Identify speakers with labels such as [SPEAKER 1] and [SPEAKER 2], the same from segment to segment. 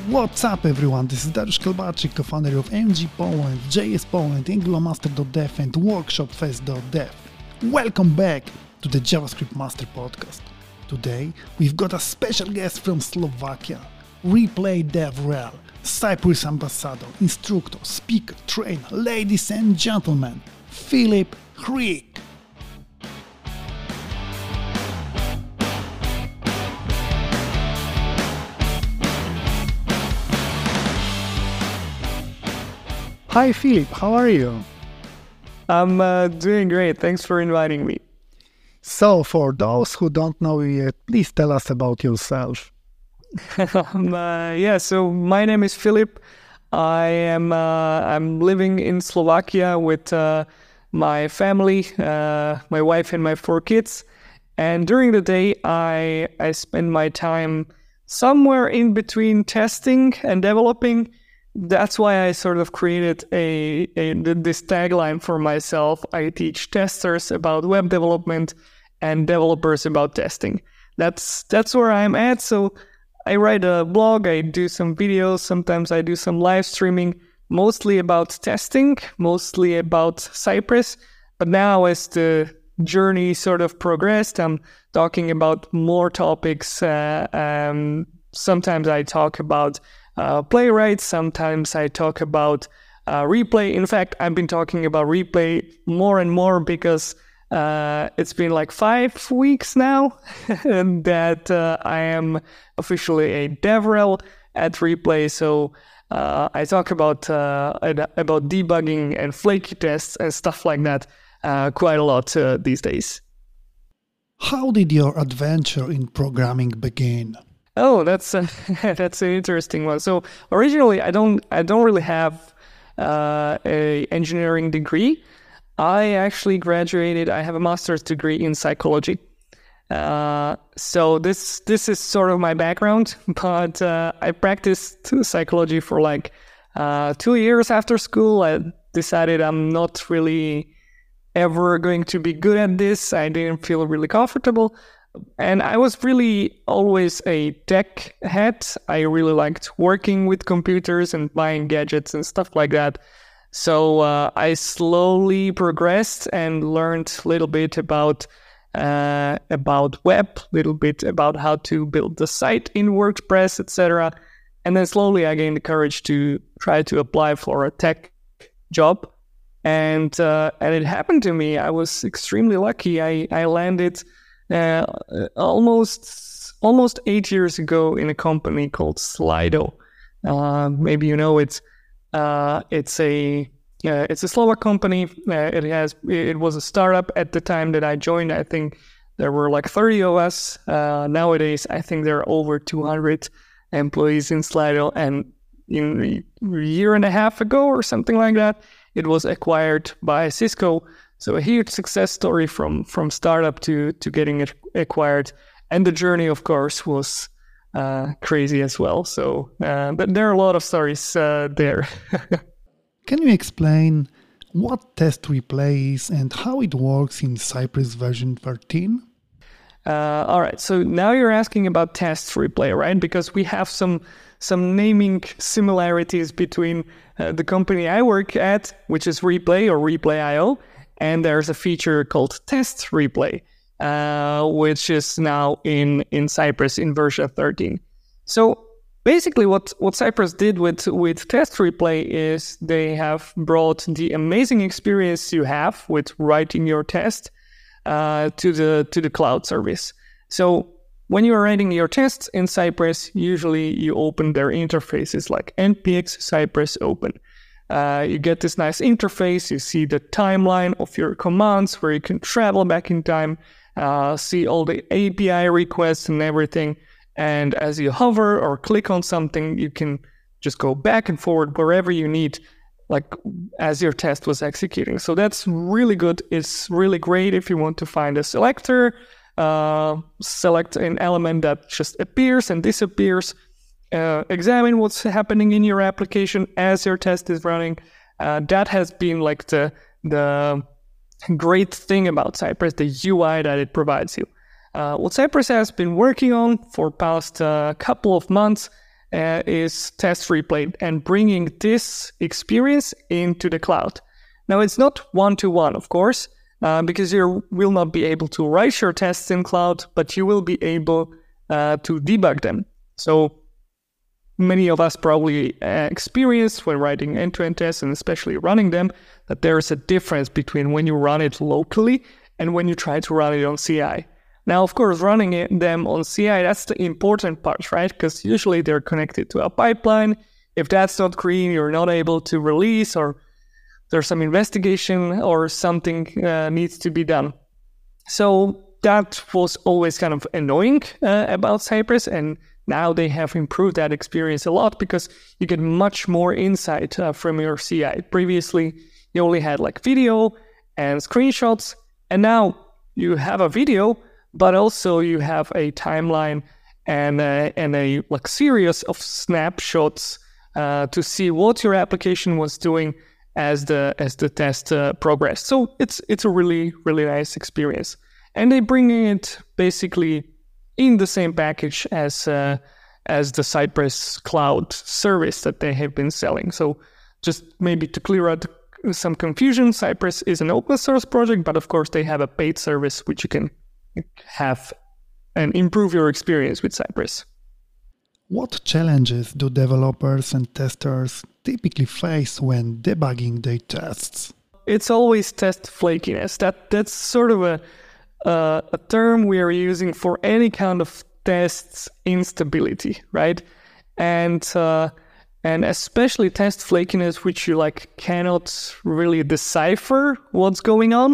[SPEAKER 1] What's up everyone, this is Dariusz Kalbarczyk, co-founder of MG Poland, JS Poland, AngularMaster.dev and WorkshopFest.dev. Welcome back to the JavaScript Master Podcast. Today we've got a special guest from Slovakia, Replay DevRel, Cyprus ambassador, instructor, speaker, trainer, ladies and gentlemen, Filip Hryk. Hi Filip, how are you?
[SPEAKER 2] I'm doing great. Thanks for inviting me.
[SPEAKER 1] So, for those who don't know you yet, please tell us about yourself.
[SPEAKER 2] So my name is Filip. I'm living in Slovakia with my family, my wife and my 4 kids. And during the day, I spend my time somewhere in between testing and developing. That's why I sort of created this tagline for myself. I teach testers about web development and developers about testing. That's where I'm at. So I write a blog, I do some videos, sometimes I do some live streaming, mostly about testing, mostly about Cypress. But now as the journey sort of progressed, I'm talking about more topics. Sometimes I talk about Playwright, sometimes I talk about Replay. In fact, I've been talking about Replay more and more because it's been like 5 weeks now that I am officially a DevRel at Replay. So I talk about debugging and flaky tests and stuff like that quite a lot these days.
[SPEAKER 1] How did your adventure in programming begin?
[SPEAKER 2] Oh, that's an interesting one. So originally, I don't really have a engineering degree. I actually graduated. I have a master's degree in psychology. So this is sort of my background. But I practiced psychology for like 2 years after school. I decided I'm not really ever going to be good at this. I didn't feel really comfortable. And I was really always a tech head. I really liked working with computers and buying gadgets and stuff like that. So I slowly progressed and learned a little bit about web, a little bit about how to build the site in WordPress, etc. And then slowly I gained the courage to try to apply for a tech job. And it happened to me. I was extremely lucky. I landed almost 8 years ago in a company called Slido. Maybe you know it. It's a Slovak company. It was a startup at the time that I joined. I think there were like 30 of us. Nowadays, I think there are over 200 employees in Slido. And in a year and a half ago or something like that, it was acquired by Cisco. So a huge success story from startup to getting it acquired. And the journey, of course, was crazy as well. So but there are a lot of stories there.
[SPEAKER 1] Can you explain what Test Replay is and how it works in Cypress version 13?
[SPEAKER 2] All right. So now you're asking about Test Replay, right? Because we have some naming similarities between the company I work at, which is Replay or Replay.io, and there's a feature called Test Replay, which is now in Cypress in version 13. So basically what Cypress did with Test Replay is they have brought the amazing experience you have with writing your test to the cloud service. So when you are writing your tests in Cypress, usually you open their interfaces like npx Cypress open. You get this nice interface, you see the timeline of your commands where you can travel back in time, see all the API requests and everything. And as you hover or click on something, you can just go back and forward wherever you need, like as your test was executing. So that's really good. It's really great if you want to find a selector, select an element that just appears and disappears. Examine what's happening in your application as your test is running. That has been like the great thing about Cypress, the UI that it provides you. What Cypress has been working on for past couple of months is Test Replay and bringing this experience into the cloud. Now, it's not one-to-one, of course, because you will not be able to write your tests in cloud, but you will be able to debug them. So many of us probably experienced when writing end-to-end tests and especially running them, that there is a difference between when you run it locally and when you try to run it on CI. Now, of course, running them on CI, that's the important part, right? Because usually they're connected to a pipeline. If that's not green, you're not able to release, or there's some investigation or something needs to be done. So that was always kind of annoying about Cypress, and now they have improved that experience a lot because you get much more insight from your CI. Previously, you only had like video and screenshots, and now you have a video, but also you have a timeline and a like series of snapshots to see what your application was doing as the test progressed. So it's a really, really nice experience. And they bring it basically in the same package as the Cypress Cloud service that they have been selling. So just maybe to clear out some confusion, Cypress is an open source project, but of course they have a paid service which you can have and improve your experience with Cypress.
[SPEAKER 1] What challenges do developers and testers typically face when debugging their tests?
[SPEAKER 2] It's always test flakiness. That's sort of a term we are using for any kind of tests instability, right? And especially test flakiness, which you like cannot really decipher what's going on.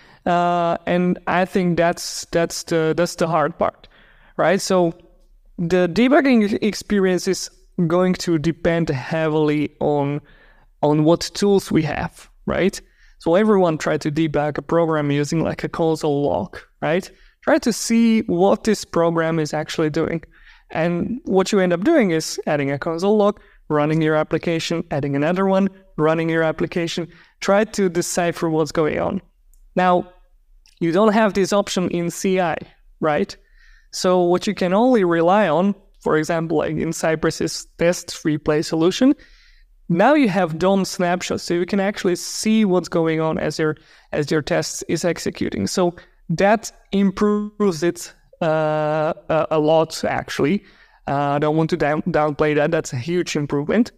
[SPEAKER 2] And I think that's the hard part, right? So the debugging experience is going to depend heavily on what tools we have, right? So everyone tried to debug a program using like a console log, right? Try to see what this program is actually doing. And what you end up doing is adding a console log, running your application, adding another one, running your application. Try to decipher what's going on. Now, you don't have this option in CI, right? So what you can only rely on, for example, like in Cypress's Test Replay solution, now you have DOM snapshots, so you can actually see what's going on as your test is executing. So that improves it a lot, actually. I don't want to downplay that. That's a huge improvement.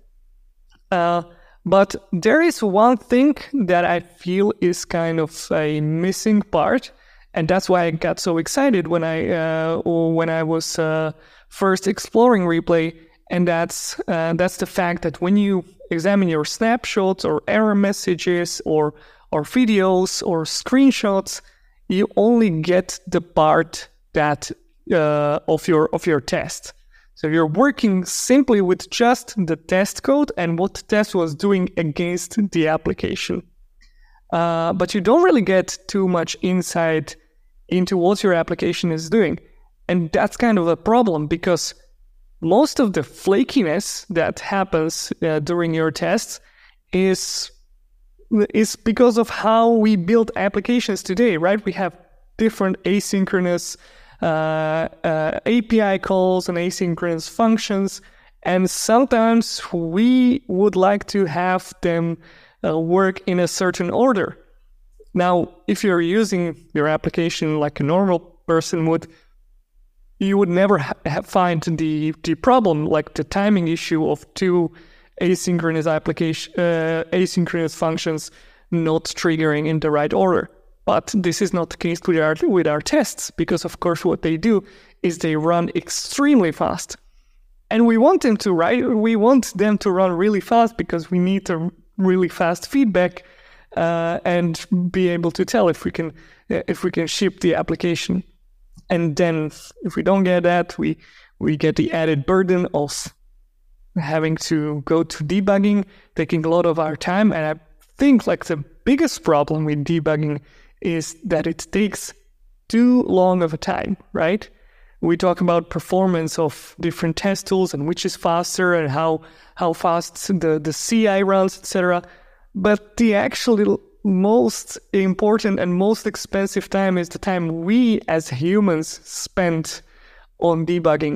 [SPEAKER 2] But there is one thing that I feel is kind of a missing part, and that's why I got so excited when I was first exploring Replay, and that's the fact that when you examine your snapshots or error messages or videos or screenshots, you only get the part that of your test. So you're working simply with just the test code and what the test was doing against the application. But you don't really get too much insight into what your application is doing. And that's kind of a problem because most of the flakiness that happens during your tests is because of how we build applications today, right? We have different asynchronous API calls and asynchronous functions, and sometimes we would like to have them work in a certain order. Now, if you're using your application like a normal person would, you would never find the problem, like the timing issue of two asynchronous asynchronous functions not triggering in the right order. But this is not the case with our tests, because of course what they do is they run extremely fast. And we want them to run really fast because we need a really fast feedback and be able to tell if we can ship the application. And then if we don't get that, we get the added burden of having to go to debugging, taking a lot of our time. And I think like the biggest problem with debugging is that it takes too long of a time, right? We talk about performance of different test tools and which is faster and how fast the CI runs, etc. But the actually most important and most expensive time is the time we as humans spend on debugging.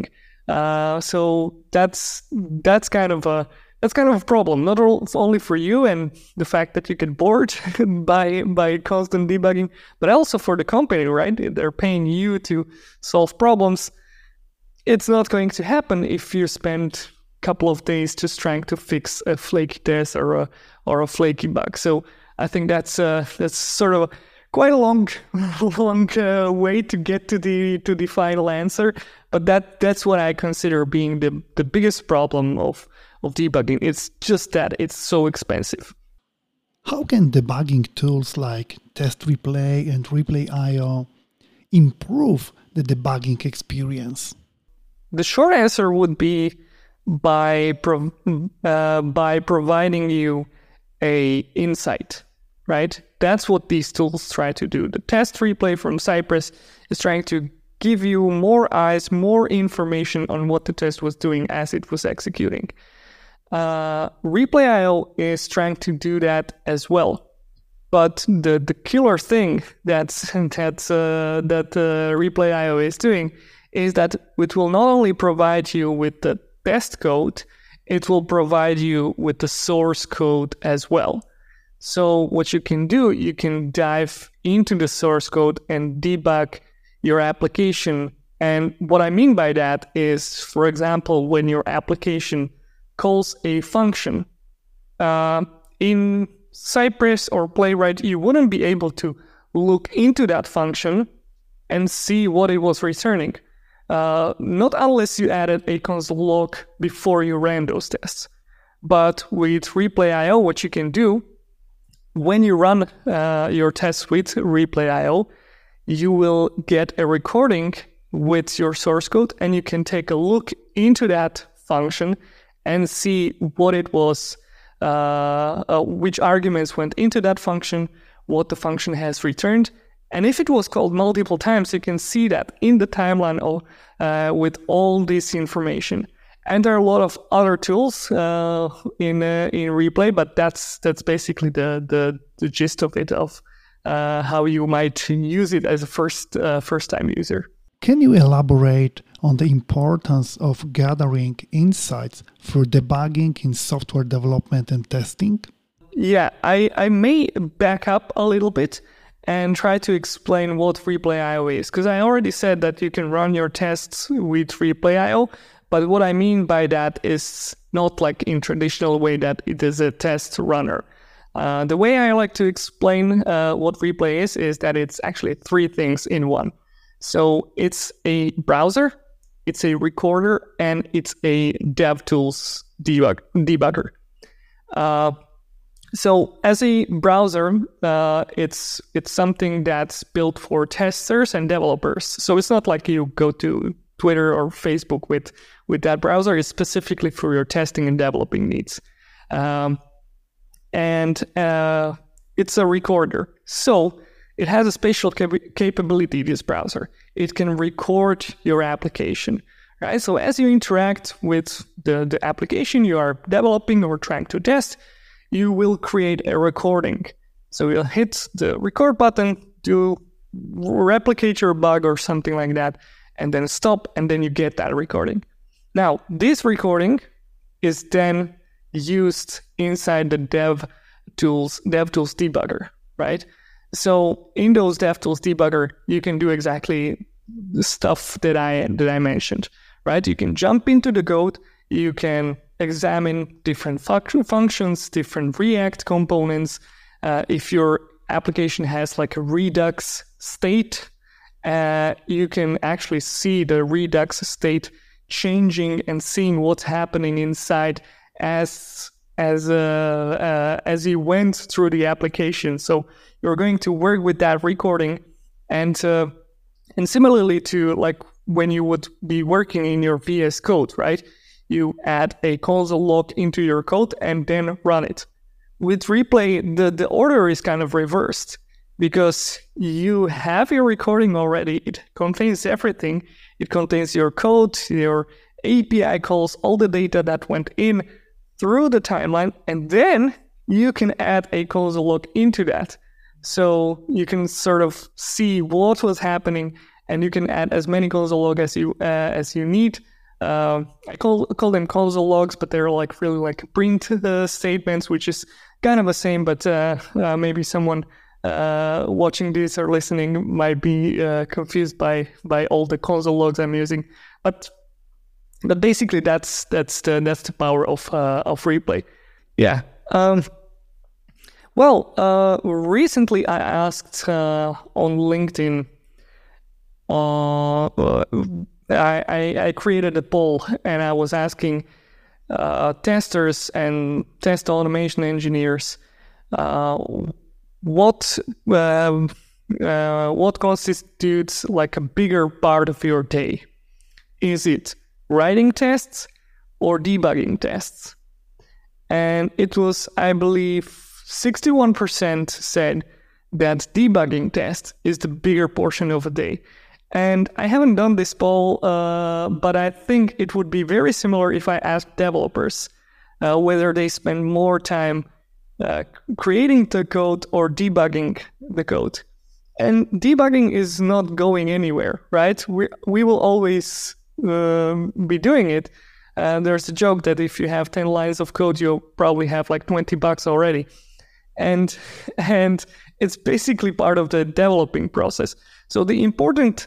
[SPEAKER 2] So that's kind of a problem, not only for you and the fact that you get bored by constant debugging, but also for the company, right? They're paying you to solve problems. It's not going to happen if you spend a couple of days just trying to fix a flaky test or a flaky bug. So I think that's sort of quite a long way to get to the final answer. But that's what I consider being the biggest problem of debugging. It's just that it's so expensive.
[SPEAKER 1] How can debugging tools like Test Replay and Replay.io improve the debugging experience?
[SPEAKER 2] The short answer would be by providing you a insight, right? That's what these tools try to do. The Test Replay from Cypress is trying to give you more eyes, more information on what the test was doing as it was executing. Replay.io is trying to do that as well. But the killer thing that Replay.io is doing is that it will not only provide you with the test code, it will provide you with the source code as well. So what you can do, you can dive into the source code and debug your application. And what I mean by that is, for example, when your application calls a function, in Cypress or Playwright, you wouldn't be able to look into that function and see what it was returning. Not unless you added a console log before you ran those tests. But with Replay.io, what you can do, when you run your tests with Replay.io, you will get a recording with your source code, and you can take a look into that function and see what it was, which arguments went into that function, what the function has returned. And if it was called multiple times, you can see that in the timeline with all this information. And there are a lot of other tools in Replay, but that's basically the gist of it, of how you might use it as a first-time user.
[SPEAKER 1] Can you elaborate on the importance of gathering insights through debugging in software development and testing?
[SPEAKER 2] Yeah, I may back up a little bit and try to explain what Replay.io is, because I already said that you can run your tests with Replay.io, but what I mean by that is not like in traditional way that it is a test runner. The way I like to explain what Replay is that it's actually three things in one. So it's a browser, it's a recorder, and it's a DevTools debugger. So as a browser, it's something that's built for testers and developers. So it's not like you go to Twitter or Facebook with that browser. It's specifically for your testing and developing needs. And it's a recorder. So it has a spatial capability, this browser. It can record your application, right? So as you interact with the application you are developing or trying to test, you will create a recording. So you'll hit the record button, to replicate your bug or something like that, and then stop, and then you get that recording. Now, this recording is then used inside the DevTools debugger, right? So in those DevTools debugger, you can do exactly the stuff that I mentioned, right? You can jump into the code, you can examine different functions, different React components. If your application has like a Redux state, you can actually see the Redux state changing and seeing what's happening inside as you went through the application. So you're going to work with that recording, and similarly to like when you would be working in your VS Code, right? You add a console log into your code and then run it. With Replay, the order is kind of reversed, because you have your recording already. It contains everything. It contains your code, your API calls, all the data that went in through the timeline, and then you can add a console log into that. So you can sort of see what was happening, and you can add as many console log as you need. I call them console logs, but they're like really like print statements, which is kind of the same, but maybe someone watching this or listening might be confused by all the console logs I'm using. But basically, that's the power of replay. Yeah. Recently I asked on LinkedIn. I created a poll and I was asking testers and test automation engineers what constitutes like a bigger part of your day. Is it writing tests or debugging tests? And it was, I believe, 61% said that debugging test is the bigger portion of a day. And I haven't done this poll, but I think it would be very similar if I asked developers whether they spend more time creating the code or debugging the code. And debugging is not going anywhere, right? We will always be doing it. There's a joke that if you have 10 lines of code, you'll probably have like $20 already. And it's basically part of the developing process. So the importance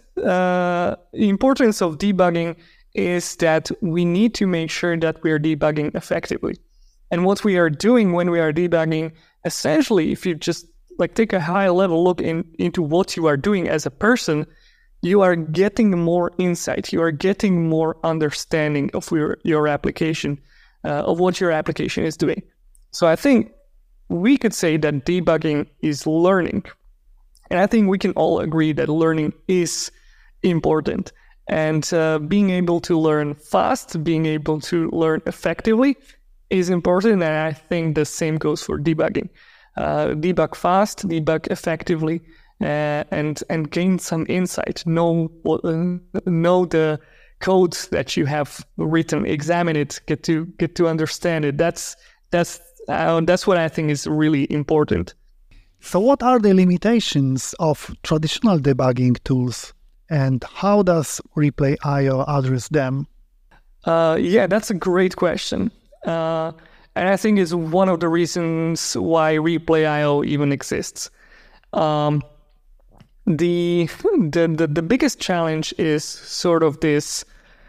[SPEAKER 2] of debugging is that we need to make sure that we are debugging effectively. And what we are doing when we are debugging, essentially, if you just like take a high level look into what you are doing as a person, you are getting more insight. You are getting more understanding of your application, of what your application is doing. So I think we could say that debugging is learning. And I think we can all agree that learning is important. And being able to learn fast, being able to learn effectively is important. And I think the same goes for debugging. Debug fast, debug effectively, and gain some insight. Know the code that you have written, examine it, get to understand it. That's what I think is really important.
[SPEAKER 1] So what are the limitations of traditional debugging tools and how does Replay.io address them?
[SPEAKER 2] Yeah, that's a great question. And I think it's one of the reasons why Replay.io even exists. The biggest challenge is sort of this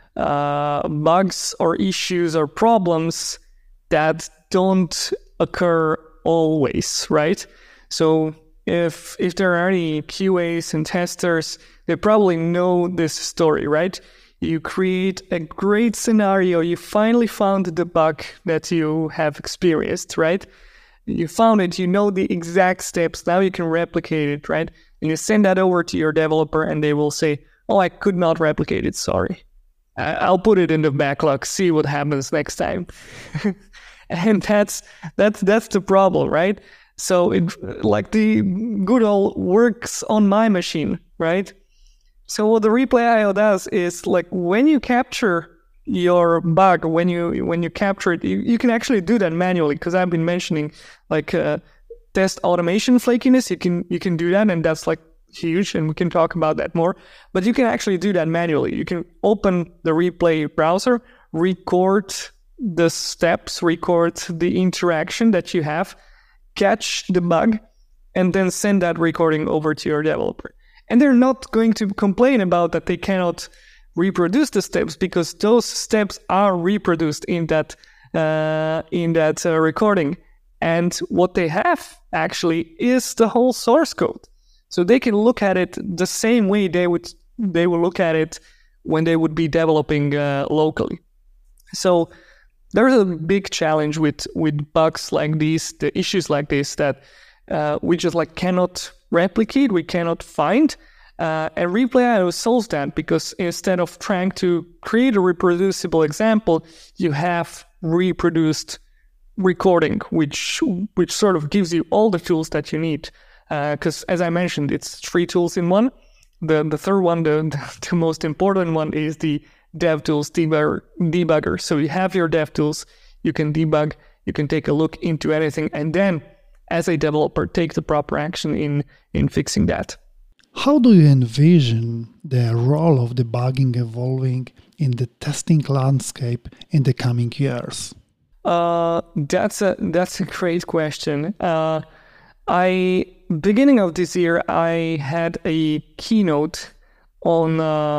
[SPEAKER 2] bugs or issues or problems that don't occur always, right? So if there are any QAs and testers, they probably know this story, right? You create a great scenario. You finally found the bug that you have experienced, right? You found it, you know the exact steps. Now you can replicate it, right? And you send that over to your developer and they will say, oh, I could not replicate it, sorry. I'll put it in the backlog, see what happens next time. And that's the problem, right? So it like the good old works on my machine, right? So what the Replay.io does is like when you capture your bug, when you capture it, you can actually do that manually, because I've been mentioning like test automation flakiness. You can do that, and that's like huge, and we can talk about that more. But you can actually do that manually. You can open the Replay browser, record the steps, record the interaction that you have, catch the bug, and then send that recording over to your developer. And they're not going to complain about that they cannot reproduce the steps, because those steps are reproduced in that recording. And what they have actually is the whole source code. So they can look at it the same way they will look at it when they would be developing locally. So there's a big challenge with bugs like these, the issues like this that we just like cannot replicate, we cannot find. And Replay.io solves that, because instead of trying to create a reproducible example, you have reproduced recording, which sort of gives you all the tools that you need. Because as I mentioned, it's 3 tools in one. The third one, the most important one, is the DevTools debugger. So you have your DevTools, you can debug, you can take a look into anything, and then as a developer, take the proper action in fixing that.
[SPEAKER 1] How do you envision the role of debugging evolving in the testing landscape in the coming years?
[SPEAKER 2] That's a great question. Beginning of this year, I had a keynote on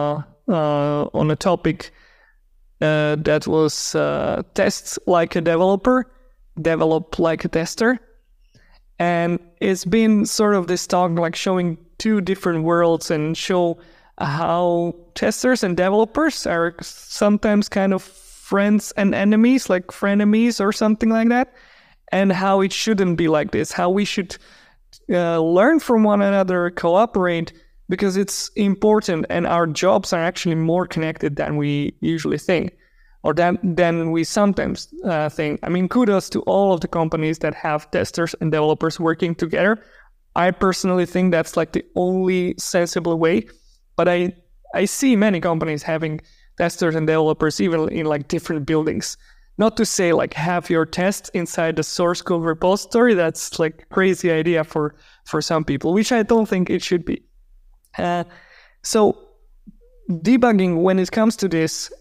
[SPEAKER 2] a topic that was test like a developer, develop like a tester. And it's been sort of this talk like showing two different worlds and show how testers and developers are sometimes kind of friends and enemies, like frenemies or something like that, and how it shouldn't be like this, how we should learn from one another, cooperate, because it's important and our jobs are actually more connected than we usually think, or than we sometimes think. I mean, kudos to all of the companies that have testers and developers working together. I personally think that's like the only sensible way, but I see many companies having testers and developers even in like different buildings. Not to say like have your tests inside the source code repository. That's like a crazy idea for some people, which I don't think it should be. So debugging, when it comes to this,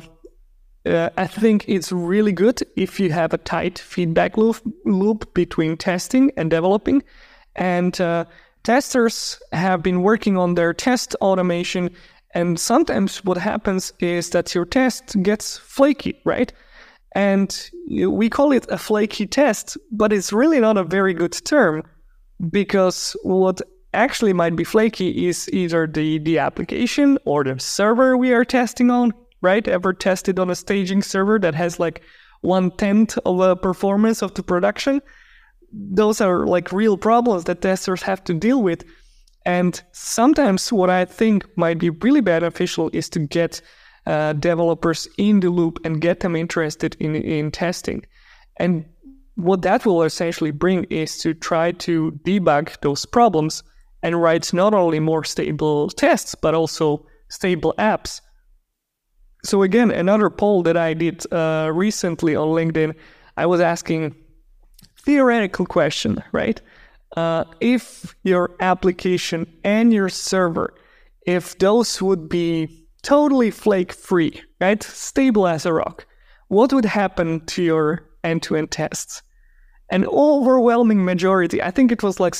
[SPEAKER 2] I think it's really good if you have a tight feedback loop between testing and developing. And testers have been working on their test automation. And sometimes what happens is that your test gets flaky, right? And we call it a flaky test, but it's really not a very good term, because what actually might be flaky is either the application or the server we are testing on, right? Ever tested on a staging server that has like 1/10 of the performance of the production? Those are like real problems that testers have to deal with. And sometimes what I think might be really beneficial is to get developers in the loop and get them interested in testing. And what that will essentially bring is to try to debug those problems and write not only more stable tests, but also stable apps. So again, another poll that I did recently on LinkedIn, I was asking theoretical question, right? If your application and your server, if those would be totally flake-free, right? Stable as a rock, what would happen to your end-to-end tests? An overwhelming majority, I think it was like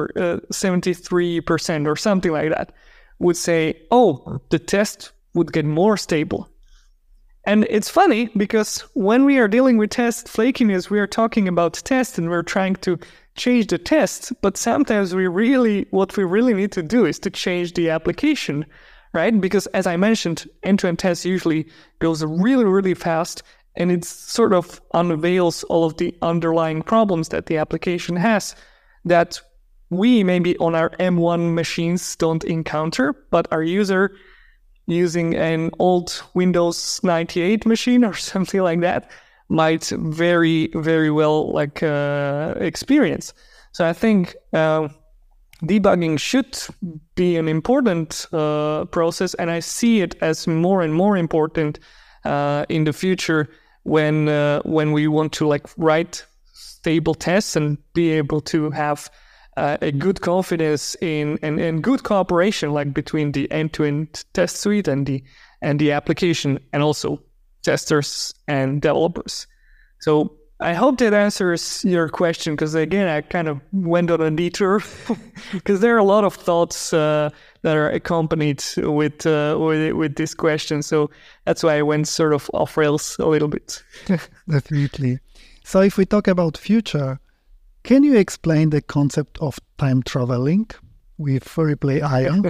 [SPEAKER 2] 73% or something like that, would say, oh, the test would get more stable. And it's funny because when we are dealing with test flakiness, we are talking about test and we're trying to change the test, but sometimes what we really need to do is to change the application, right? Because as I mentioned, end-to-end test usually goes really, really fast, and it sort of unveils all of the underlying problems that the application has that we maybe on our M1 machines don't encounter, but our user using an old Windows 98 machine or something like that might very, very well experience. So I think debugging should be an important process, and I see it as more and more important in the future when we want to write stable tests and be able to have a good confidence in and good cooperation between the end-to-end test suite and the application, and also testers and developers. So I hope that answers your question, because again, I kind of went on a detour because there are a lot of thoughts that are accompanied with this question. So that's why I went sort of off rails a little bit.
[SPEAKER 1] Definitely. So if we talk about future, can you explain the concept of time traveling with Replay.io?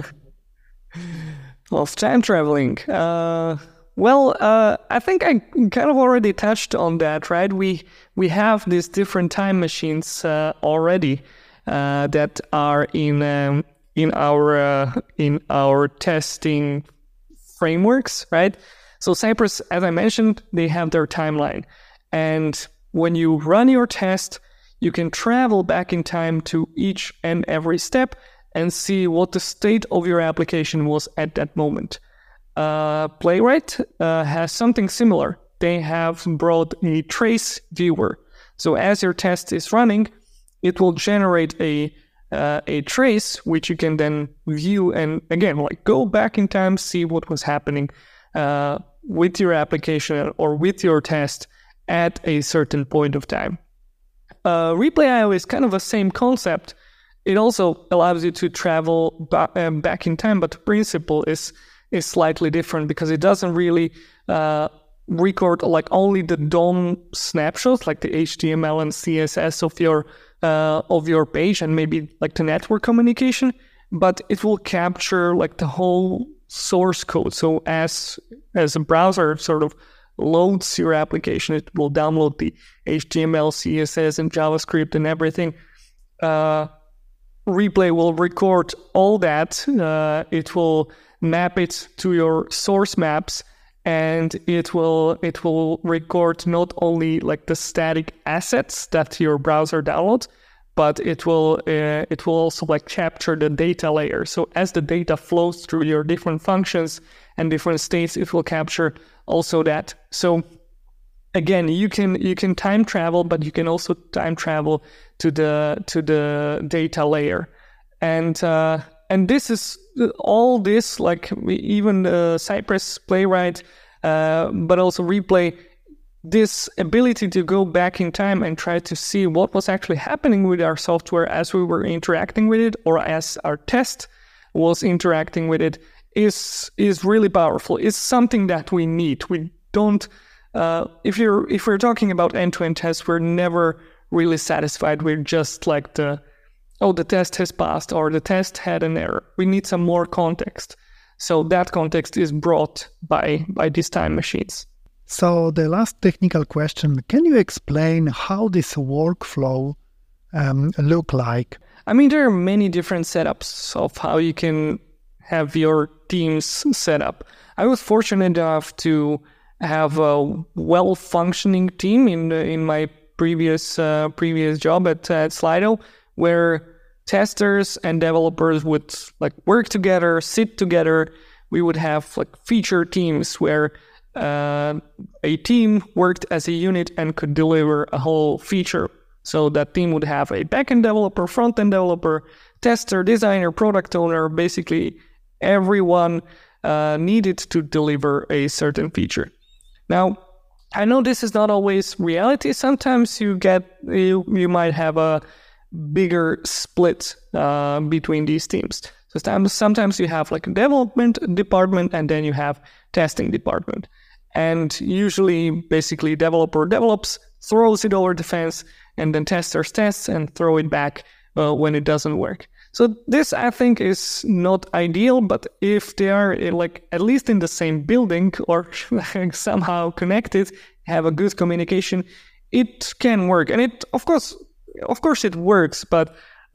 [SPEAKER 2] Of time traveling. I think I kind of already touched on that, right? We have these different time machines already that are in our testing frameworks, right? So Cypress, as I mentioned, they have their timeline, and when you run your test, you can travel back in time to each and every step and see what the state of your application was at that moment. Playwright has something similar. They have brought a trace viewer. So as your test is running, it will generate a a trace which you can then view and again like go back in time, see what was happening with your application or with your test at a certain point of time. Replay.io is kind of the same concept. It also allows you to travel back in time, but the principle is slightly different because it doesn't really record like only the DOM snapshots, like the HTML and CSS of your page and maybe like the network communication, but it will capture like the whole source code. So as a browser sort of loads your application, it will download the HTML, CSS, and JavaScript and everything. Replay will record all that. It will map it to your source maps, and it will record not only like the static assets that your browser downloads, but it will also like capture the data layer. So as the data flows through your different functions and different states, it will capture also that. So again, you can time travel, but you can also time travel to the data layer, and this is all this like even Cypress, Playwright, but also Replay. This ability to go back in time and try to see what was actually happening with our software as we were interacting with it, or as our test was interacting with it, is really powerful. It's something that we need. We don't. If we're talking about end-to-end tests, we're never really satisfied with just like the test has passed or the test had an error. We need some more context. So that context is brought by these time machines.
[SPEAKER 1] So the last technical question, can you explain how this workflow look like?
[SPEAKER 2] I mean, there are many different setups of how you can have your teams set up. I was fortunate enough to have a well-functioning team in my previous job at Slido, where testers and developers would like work together, sit together. We would have like feature teams where a team worked as a unit and could deliver a whole feature. So that team would have a backend developer, front-end developer, tester, designer, product owner. Basically, everyone needed to deliver a certain feature. Now, I know this is not always reality. Sometimes you might have a bigger split between these teams. So sometimes you have like a development department and then you have testing department. And usually, basically, developer develops, throws it over the fence, and then testers tests and throw it back when it doesn't work. So this, I think, is not ideal, but if they are like at least in the same building or somehow connected, have a good communication, it can work. And it, of course it works, but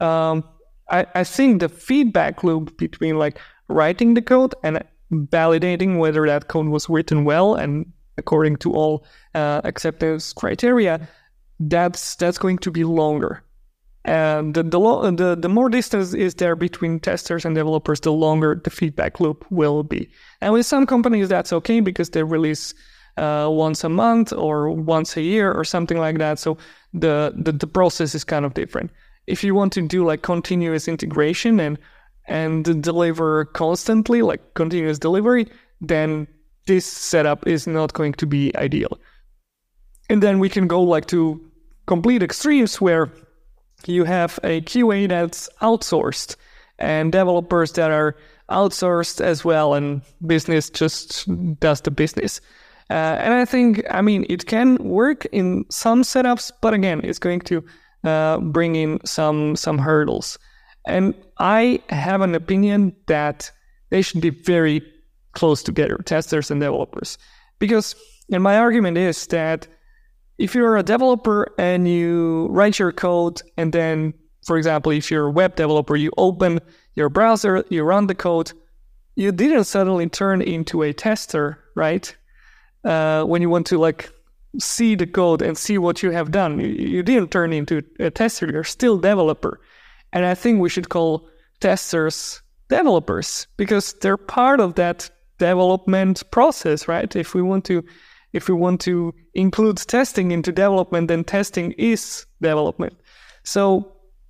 [SPEAKER 2] I think the feedback loop between like writing the code and validating whether that code was written well and according to all acceptance criteria, that's going to be longer. And the more distance is there between testers and developers, the longer the feedback loop will be. And with some companies, that's okay because they release once a month or once a year or something like that. So the process is kind of different. If you want to do like continuous integration and deliver constantly, like continuous delivery, then this setup is not going to be ideal. And then we can go like to complete extremes where you have a QA that's outsourced and developers that are outsourced as well, and business just does the business. And I think, I mean, it can work in some setups, but again, it's going to bring in some hurdles. And I have an opinion that they should be very close together, testers and developers. And my argument is that if you're a developer and you write your code, and then, for example, if you're a web developer, you open your browser, you run the code, you didn't suddenly turn into a tester, right? When you want to like see the code and see what you have done, you didn't turn into a tester, you're still developer. And I think we should call testers developers because they're part of that development process, right? If we want to include testing into development, then testing is development. So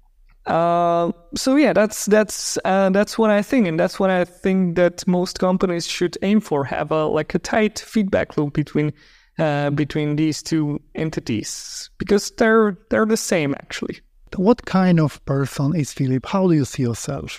[SPEAKER 2] So yeah, that's what I think, and that's what I think that most companies should aim for. Have a tight feedback loop between these two entities, because they're the same actually.
[SPEAKER 1] What kind of person is Philip? How do you see yourself?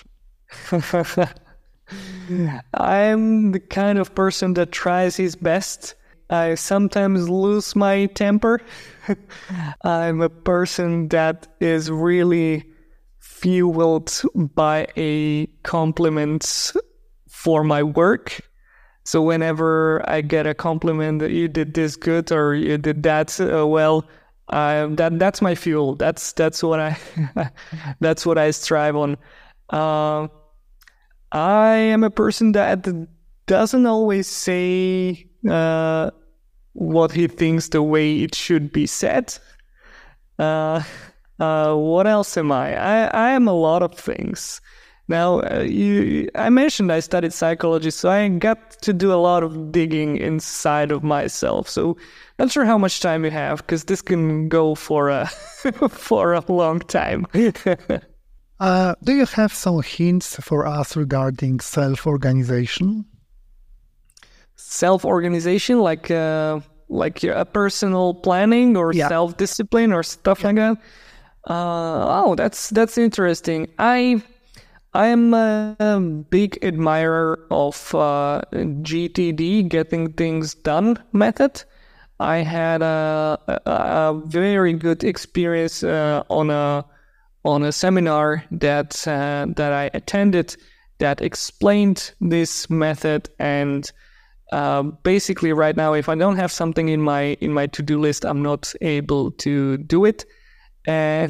[SPEAKER 2] I'm the kind of person that tries his best. I sometimes lose my temper. I'm a person that is really fueled by a compliment for my work. So whenever I get a compliment that you did this good or you did that well, that's my fuel. That's what I that's what I strive on. I am a person that doesn't always say what he thinks the way it should be said. What else am I? I am a lot of things. Now, I mentioned I studied psychology, so I got to do a lot of digging inside of myself. So, not sure how much time you have, because this can go for a for a long time.
[SPEAKER 1] Do you have some hints for us regarding self-organization?
[SPEAKER 2] Self-organization, like a personal planning or self-discipline or stuff like that. That's interesting. I am a big admirer of GTD, getting things done method. I had a very good experience on a seminar that I attended that explained this method. And basically, right now, if I don't have something in my to-do list, I'm not able to do it. And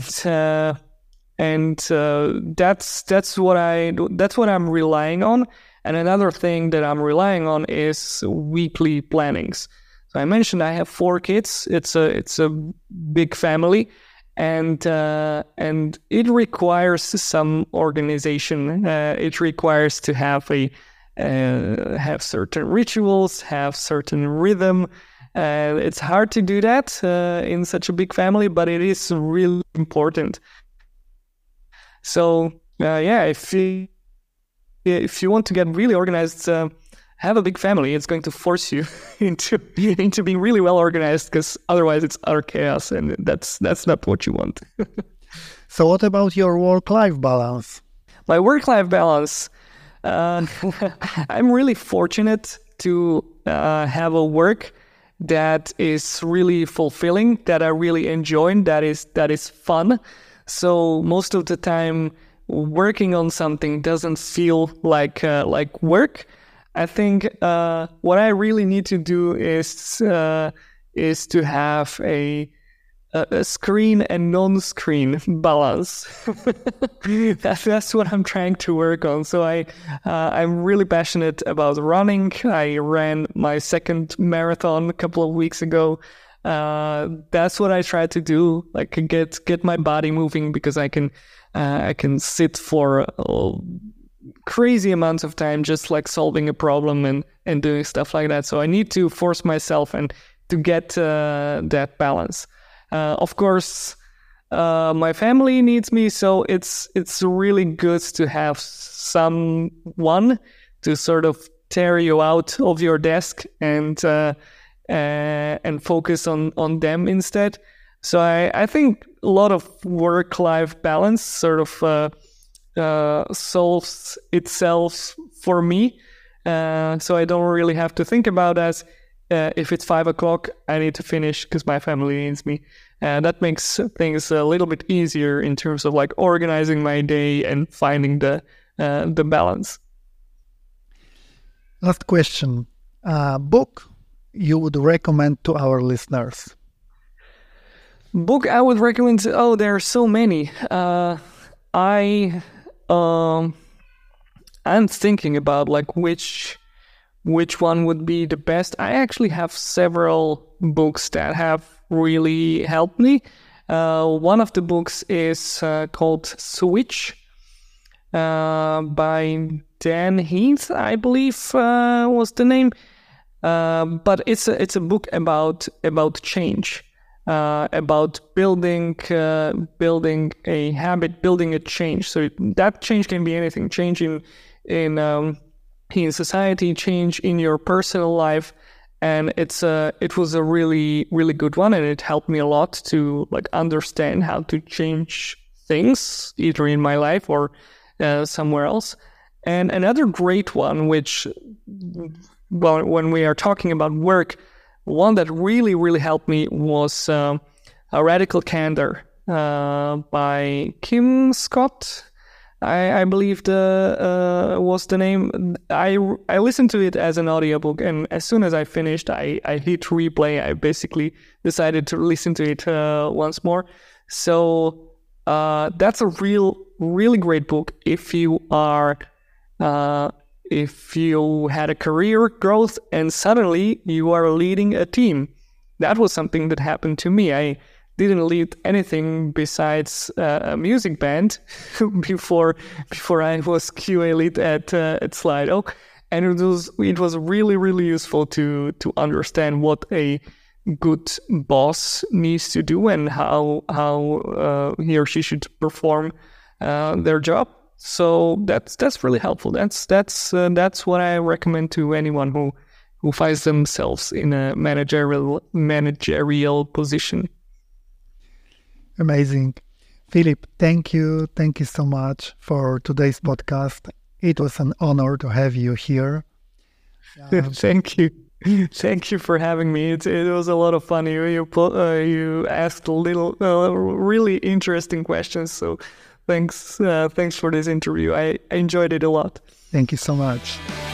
[SPEAKER 2] that's what I'm relying on. And another thing that I'm relying on is weekly plannings. So I mentioned I have 4 kids. It's a big family, and it requires some organization. It requires to have have certain rituals, have certain rhythm. It's hard to do that in such a big family, but it is really important. So if you want to get really organized, have a big family. It's going to force you into being really well organized, because otherwise it's utter chaos, and that's not what you want.
[SPEAKER 1] So what about your work-life balance?
[SPEAKER 2] My work-life balance, I'm really fortunate to have a work that is really fulfilling, that I really enjoy, that is fun. So most of the time, working on something doesn't feel like work. I think what I really need to do is to have a screen and non-screen balance. That's what I'm trying to work on. So I'm really passionate about running. I ran my second marathon a couple of weeks ago. That's what I try to do, like get my body moving, because I can sit for crazy amounts of time just like solving a problem and doing stuff like that. So I need to force myself and to get that balance. Of course, my family needs me, so it's really good to have someone to sort of tear you out of your desk and focus on them instead. So I think a lot of work-life balance sort of solves itself for me. So I don't really have to think about that. If it's 5 o'clock, I need to finish because my family needs me. That makes things a little bit easier in terms of like organizing my day and finding the balance.
[SPEAKER 1] Last question. Book you would recommend to our listeners?
[SPEAKER 2] Book I would recommend. Oh, there are so many. I'm thinking about like which one would be the best. I actually have several books that have really helped me. One of the books is called Switch by Dan Heath, I believe was the name. But it's a book about change. about building a habit, building a change. So that change can be anything: change in society, change in your personal life. And it was a really, really good one, and it helped me a lot to understand how to change things either in my life or somewhere else. And another great one, which, well, when we are talking about work, one that really, really helped me was A Radical Candor by Kim Scott. I believe was the name. I listened to it as an audiobook, and as soon as I finished, I hit replay. I basically decided to listen to it once more. So that's a really great book if you are if you had a career growth and suddenly you are leading a team. That was something that happened to me. I didn't lead anything besides a music band before I was QA lead at Slido, and it was really useful to understand what a good boss needs to do and how he or she should perform their job. So that's really helpful. That's what I recommend to anyone who finds themselves in a managerial position.
[SPEAKER 1] Amazing. Philip, thank you so much for today's podcast. It was an honor to have you here.
[SPEAKER 2] Thank you. Thank you for having me. It was a lot of fun. You asked really interesting questions. So thanks for this interview. I enjoyed it a lot.
[SPEAKER 1] Thank you so much.